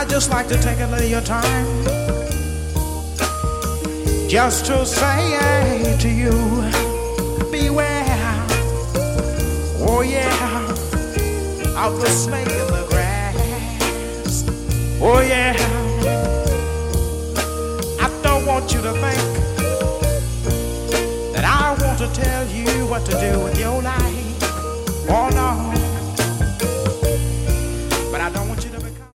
I just like to take a little time just to say to you, beware, oh yeah, of the snake in the grass. Oh yeah, I don't want you to think that I want to tell you what to do with your life. Oh no.